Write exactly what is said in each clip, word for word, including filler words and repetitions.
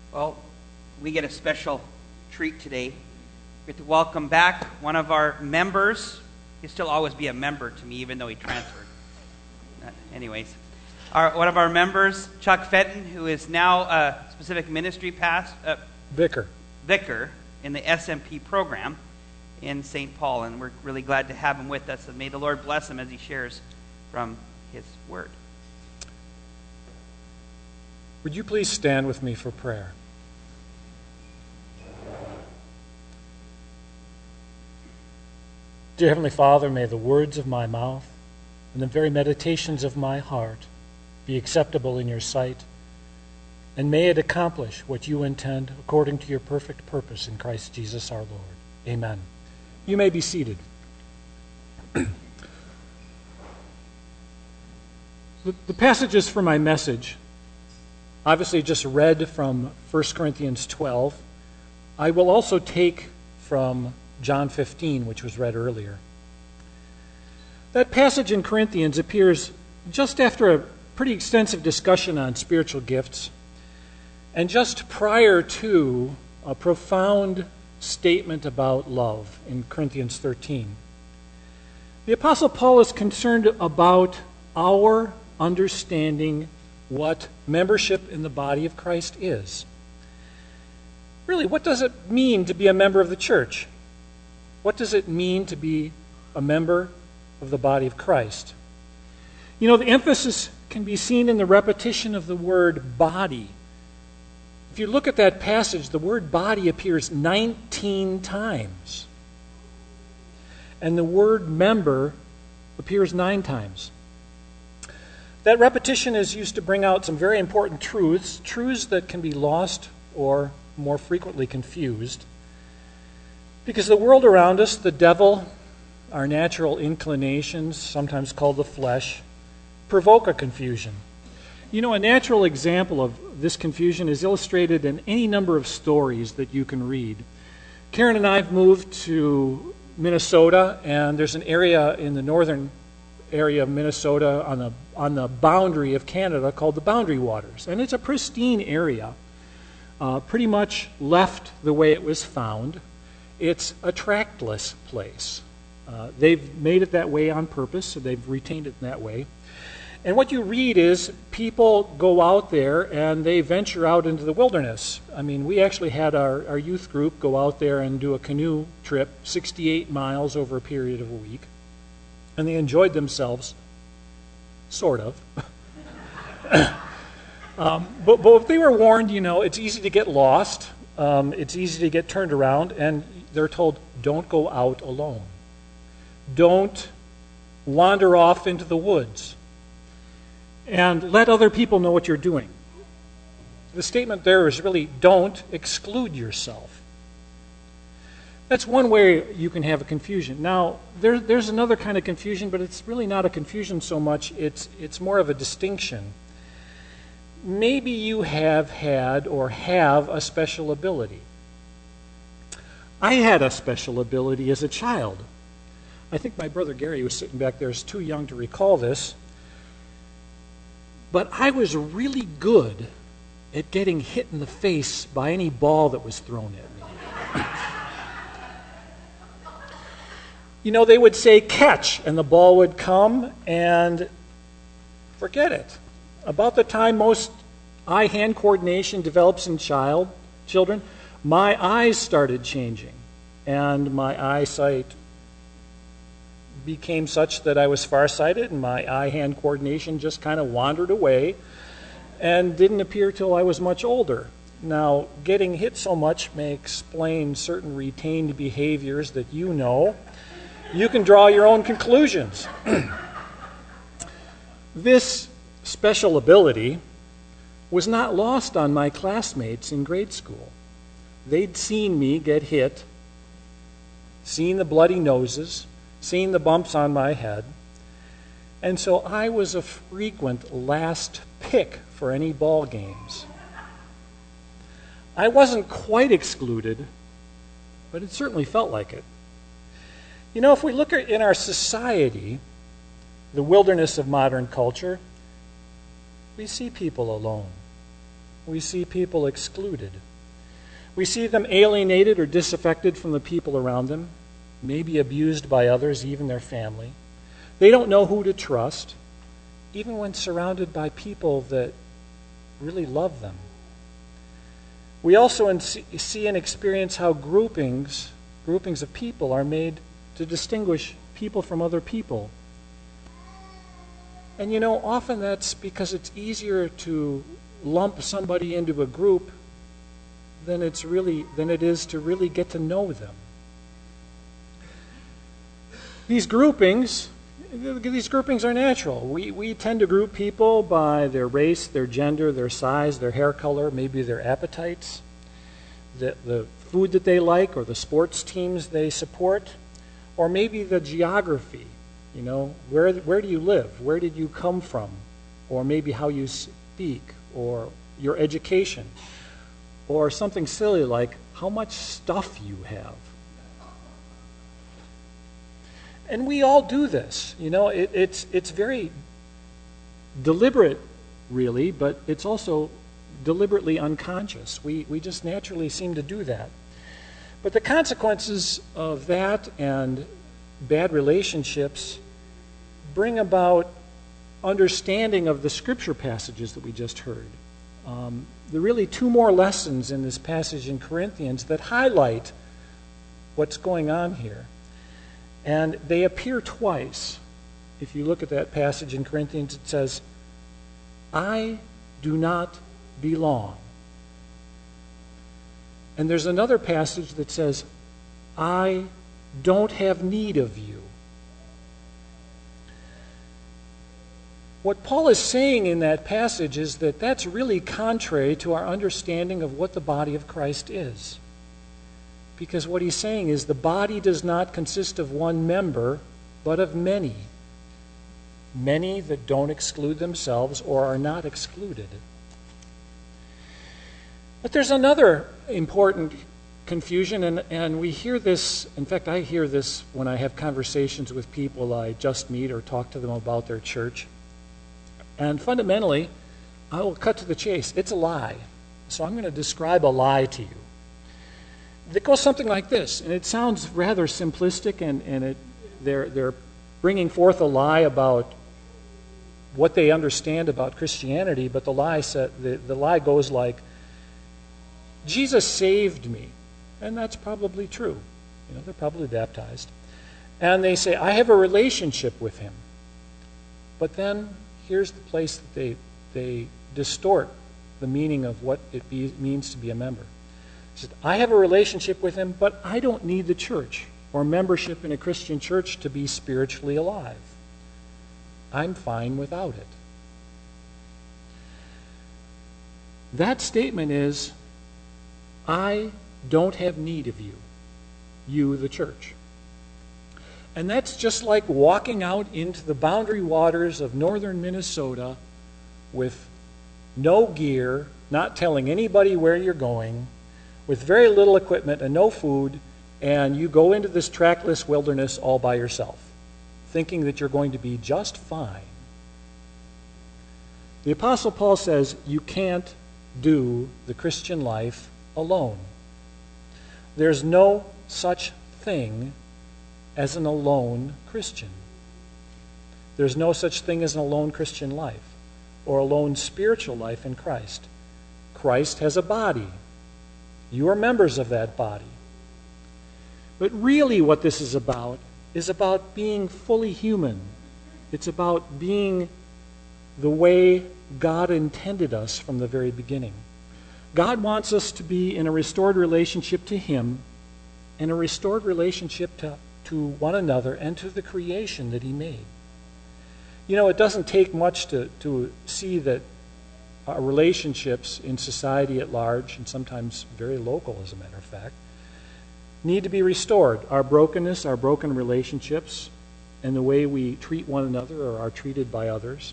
Well, we get a special treat today. We get to welcome back one of our members. He'll still always be a member to me, even though he transferred. Uh, anyways, our, one of our members, Chuck Fenton, who is now a specific ministry past, uh, Vicar. Vicar in the S M P program in Saint Paul, and we're really glad to have him with us. And may the Lord bless him as he shares from his word. Would you please stand with me for prayer? Dear Heavenly Father, may the words of my mouth and the very meditations of my heart be acceptable in your sight, and may it accomplish what you intend according to your perfect purpose in Christ Jesus our Lord. Amen. You may be seated. the, the passages for my message, obviously just read from First Corinthians twelve. I will also take from John fifteen, which was read earlier. That passage in Corinthians appears just after a pretty extensive discussion on spiritual gifts and just prior to a profound statement about love in Corinthians thirteen. The Apostle Paul is concerned about our understanding what membership in the body of Christ is. Really, what does it mean to be a member of the church? What does it mean to be a member of the body of Christ? You know, the emphasis can be seen in the repetition of the word body. If you look at that passage, the word body appears nineteen times. And the word member appears nine times. That repetition is used to bring out some very important truths, truths that can be lost or more frequently confused. Because the world around us, the devil, our natural inclinations, sometimes called the flesh, provoke a confusion. You know, a natural example of this confusion is illustrated in any number of stories that you can read. Karen and I have moved to Minnesota, and there's an area in the northern area of Minnesota on the on the boundary of Canada called the Boundary Waters. And it's a pristine area, uh, pretty much left the way it was found. It's a trackless place. Uh, they've made it that way on purpose, so they've retained it in that way. And what you read is people go out there and they venture out into the wilderness. I mean, we actually had our, our youth group go out there and do a canoe trip, sixty-eight miles over a period of a week. And they enjoyed themselves, sort of. um, but, but they were warned, you know, it's easy to get lost. Um, it's easy to get turned around, and they're told, don't go out alone. Don't wander off into the woods. And let other people know what you're doing. The statement there is really, don't exclude yourself. That's one way you can have a confusion. Now, there, there's another kind of confusion, but it's really not a confusion so much. It's, it's more of a distinction. Maybe you have had or have a special ability. I had a special ability as a child. I think my brother Gary, was sitting back there, is too young to recall this. But I was really good at getting hit in the face by any ball that was thrown at me. You know, they would say catch, and the ball would come, and forget it. About the time most eye-hand coordination develops in child children, my eyes started changing, and my eyesight became such that I was farsighted, and my eye-hand coordination just kind of wandered away and didn't appear till I was much older. Now, getting hit so much may explain certain retained behaviors that you know. You can draw your own conclusions. This special ability was not lost on my classmates in grade school. They'd seen me get hit, seen the bloody noses, seen the bumps on my head, and so I was a frequent last pick for any ball games. I wasn't quite excluded, but it certainly felt like it. You know, if we look at in our society, the wilderness of modern culture, we see people alone. we see people excluded. We see them alienated or disaffected from the people around them, maybe abused by others, even their family. They don't know who to trust, even when surrounded by people that really love them. We also see and experience how groupings, groupings of people are made to distinguish people from other people. And you know, often that's because it's easier to lump somebody into a group than it's really than it is to really get to know them. These groupings, these groupings are natural. We we tend to group people by their race, their gender, their size, their hair color, maybe their appetites, the the food that they like, or the sports teams they support, or maybe the geography. You know, where where do you live? Where did you come from? Or maybe how you speak, or your education, or something silly like how much stuff you have. And we all do this. You know, it, it's it's very deliberate, really, but it's also deliberately unconscious. We we just naturally seem to do that. But the consequences of that and bad relationships bring about understanding of the scripture passages that we just heard. Um, there are really two more lessons in this passage in Corinthians that highlight what's going on here. And they appear twice. If you look at that passage in Corinthians, it says, I do not belong. And there's another passage that says, I don't have need of you. What Paul is saying in that passage is that that's really contrary to our understanding of what the body of Christ is. Because what he's saying is the body does not consist of one member, but of many. Many that don't exclude themselves or are not excluded. But there's another important confusion, and, and we hear this, in fact, I hear this when I have conversations with people I just meet or talk to them about their church. And fundamentally, I will cut to the chase. It's a lie. So I'm going to describe a lie to you. It goes something like this, and it sounds rather simplistic, and, and it, they're, they're bringing forth a lie about what they understand about Christianity, but the lie, said, the, the lie goes like, Jesus saved me. And that's probably true. You know, they're probably baptized. And they say, I have a relationship with him. But then here's the place that they, they distort the meaning of what it be, means to be a member. He said, I have a relationship with him, but I don't need the church or membership in a Christian church to be spiritually alive. I'm fine without it. That statement is, I don't have need of you, you, the church. And that's just like walking out into the boundary waters of northern Minnesota with no gear, not telling anybody where you're going, with very little equipment and no food, and you go into this trackless wilderness all by yourself, thinking that you're going to be just fine. The Apostle Paul says you can't do the Christian life alone. There's no such thing as an alone Christian. There's no such thing as an alone Christian life or alone spiritual life in Christ. Christ has a body. You are members of that body. But really what this is about is about being fully human. It's about being the way God intended us from the very beginning. God wants us to be in a restored relationship to Him and a restored relationship to, to one another and to the creation that He made. You know, it doesn't take much to, to see that our relationships in society at large, and sometimes very local as a matter of fact, need to be restored. Our brokenness, our broken relationships, and the way we treat one another or are treated by others.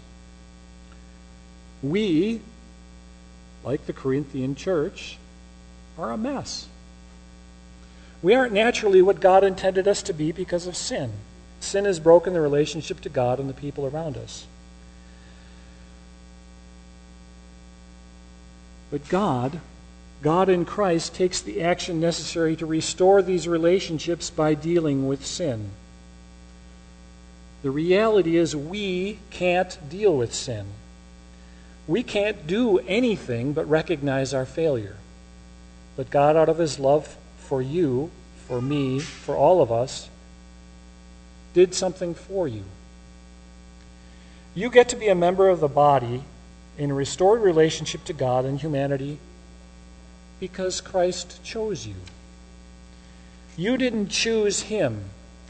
We, like the Corinthian church, are a mess. We aren't naturally what God intended us to be because of sin. Sin has broken the relationship to God and the people around us. But God, God in Christ, takes the action necessary to restore these relationships by dealing with sin. The reality is we can't deal with sin. We can't do anything but recognize our failure. But God, out of his love for you, for me, for all of us, did something for you. You get to be a member of the body in a restored relationship to God and humanity because Christ chose you. You didn't choose him.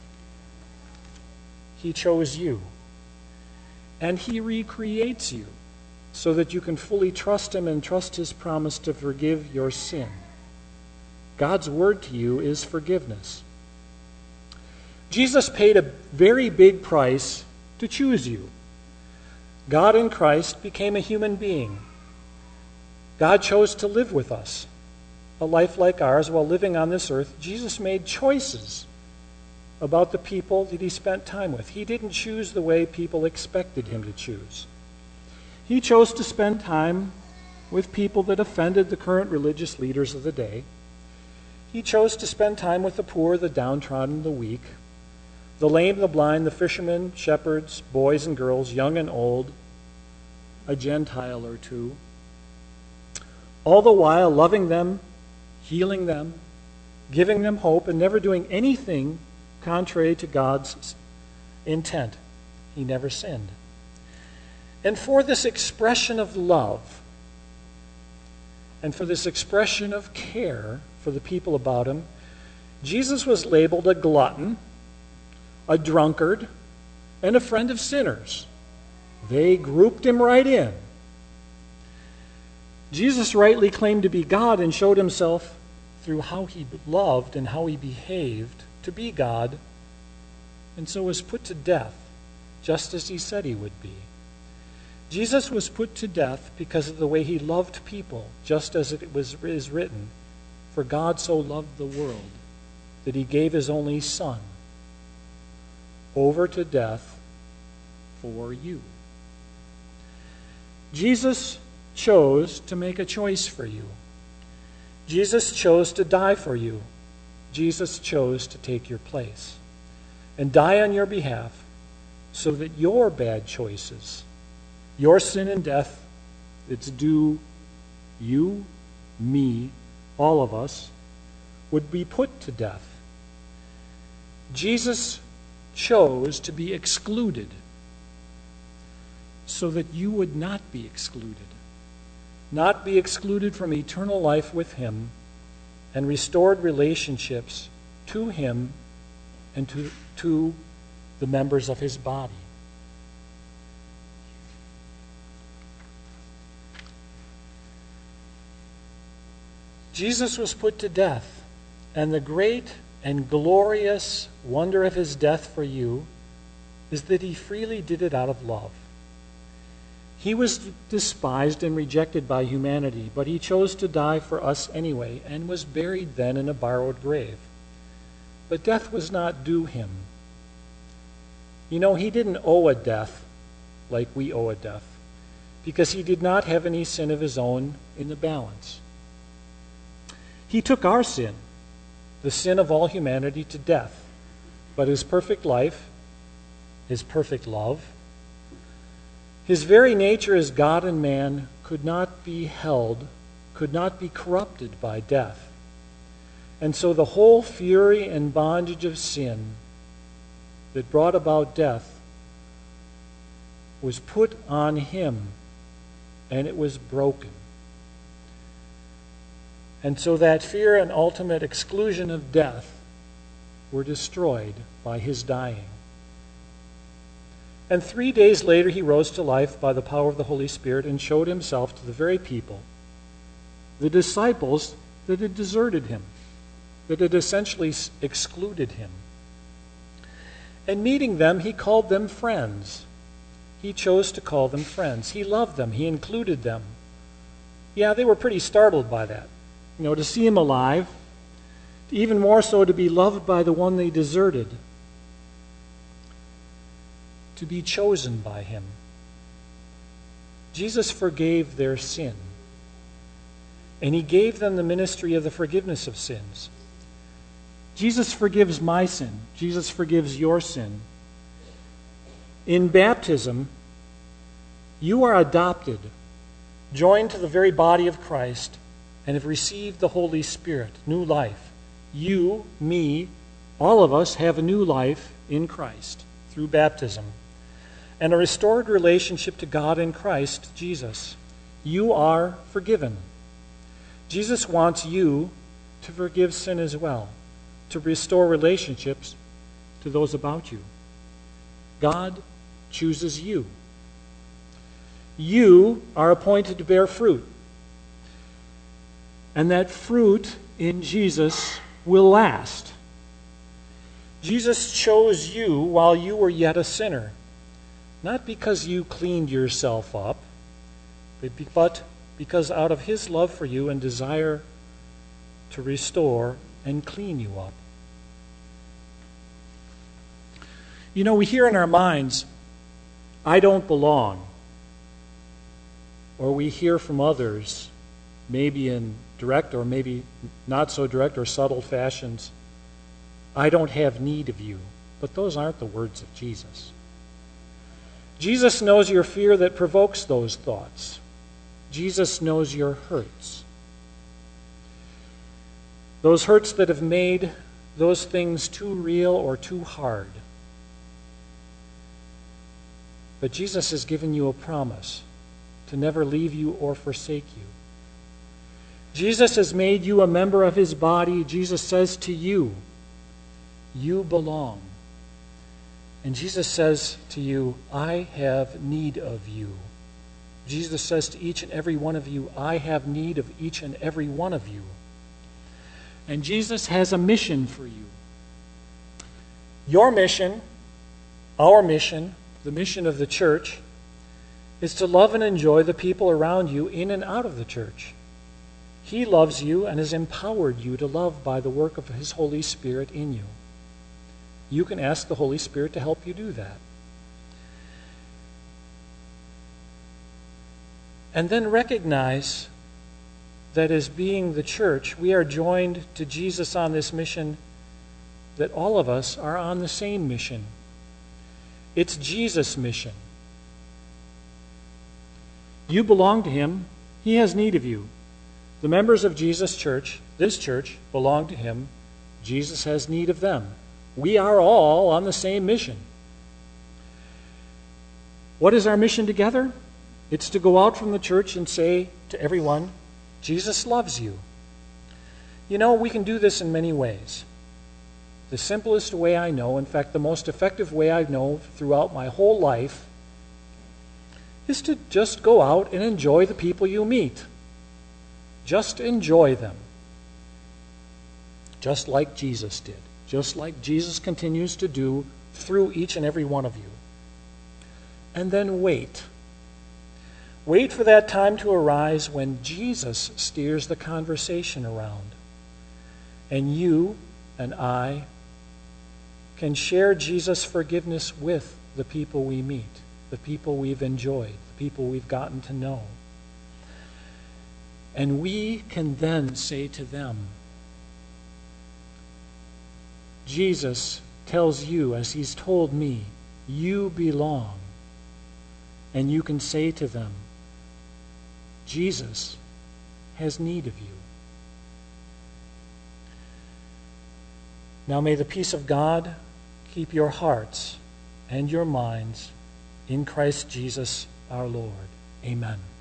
He chose you. And he recreates you so that you can fully trust him and trust his promise to forgive your sin. God's word to you is forgiveness. Jesus paid a very big price to choose you. God in Christ became a human being. God chose to live with us, a life like ours while living on this earth. Jesus made choices about the people that he spent time with. He didn't choose the way people expected him to choose. He chose to spend time with people that offended the current religious leaders of the day. He chose to spend time with the poor, the downtrodden, the weak, the lame, the blind, the fishermen, shepherds, boys and girls, young and old, a Gentile or two, all the while loving them, healing them, giving them hope, and never doing anything contrary to God's intent. He never sinned. And for this expression of love, and for this expression of care for the people about him, Jesus was labeled a glutton, a drunkard, and a friend of sinners. They grouped him right in. Jesus rightly claimed to be God and showed himself through how he loved and how he behaved to be God, and so was put to death, just as he said he would be. Jesus was put to death because of the way he loved people, just as it was is written, "For God so loved the world that he gave his only Son over to death for you." Jesus chose to make a choice for you. Jesus chose to die for you. Jesus chose to take your place and die on your behalf so that your bad choices, your sin and death that's due you, me, all of us, would be put to death. Jesus chose to be excluded so that you would not be excluded. Not be excluded from eternal life with him and restored relationships to him and to, to the members of his body. Jesus was put to death, and the great and glorious wonder of his death for you is that he freely did it out of love. He was despised and rejected by humanity, but he chose to die for us anyway and was buried then in a borrowed grave. But death was not due him. You know, he didn't owe a death like we owe a death, because he did not have any sin of his own in the balance. He took our sin, the sin of all humanity, to death, but his perfect life, his perfect love, his very nature as God and man could not be held, could not be corrupted by death. And so the whole fury and bondage of sin that brought about death was put on him, and it was broken. And so that fear and ultimate exclusion of death were destroyed by his dying. And three days later he rose to life by the power of the Holy Spirit and showed himself to the very people, the disciples that had deserted him, that had essentially excluded him. And meeting them, he called them friends. He chose to call them friends. He loved them. He included them. Yeah, they were pretty startled by that. You know, to see him alive, even more so to be loved by the one they deserted, to be chosen by him. Jesus forgave their sin. and he gave them the ministry of the forgiveness of sins. Jesus forgives my sin. Jesus forgives your sin. In baptism, you are adopted, joined to the very body of Christ, and have received the Holy Spirit, new life. You, me, all of us have a new life in Christ through baptism, and a restored relationship to God in Christ Jesus. You are forgiven. Jesus wants you to forgive sin as well, to restore relationships to those about you. God chooses you. You are appointed to bear fruit, and that fruit in Jesus will last. Jesus chose you while you were yet a sinner, not because you cleaned yourself up, but because out of his love for you and desire to restore and clean you up. You know, we hear in our minds, I don't belong. Or we hear from others, maybe in direct or maybe not so direct or subtle fashions, I don't have need of you. But those aren't the words of Jesus. Jesus knows your fear that provokes those thoughts. Jesus knows your hurts. Those hurts that have made those things too real or too hard. But Jesus has given you a promise to never leave you or forsake you. Jesus has made you a member of his body. Jesus says to you, you belong. And Jesus says to you, I have need of you. Jesus says to each and every one of you, I have need of each and every one of you. And Jesus has a mission for you. Your mission, our mission, the mission of the church, is to love and enjoy the people around you in and out of the church. He loves you and has empowered you to love by the work of his Holy Spirit in you. You can ask the Holy Spirit to help you do that. And then recognize that as being the church, we are joined to Jesus on this mission, that all of us are on the same mission. It's Jesus' mission. You belong to him. He has need of you. The members of Jesus' church, this church, belong to him. Jesus has need of them. We are all on the same mission. What is our mission together? It's to go out from the church and say to everyone, Jesus loves you. You know, we can do this in many ways. The simplest way I know, in fact, the most effective way I know throughout my whole life, is to just go out and enjoy the people you meet. Just enjoy them. Just like Jesus did. Just like Jesus continues to do through each and every one of you. And then wait. Wait for that time to arise when Jesus steers the conversation around. And you and I can share Jesus' forgiveness with the people we meet, the people we've enjoyed, the people we've gotten to know. And we can then say to them, Jesus tells you, as he's told me, you belong. And you can say to them, Jesus has need of you. Now may the peace of God keep your hearts and your minds in Christ Jesus our Lord. Amen.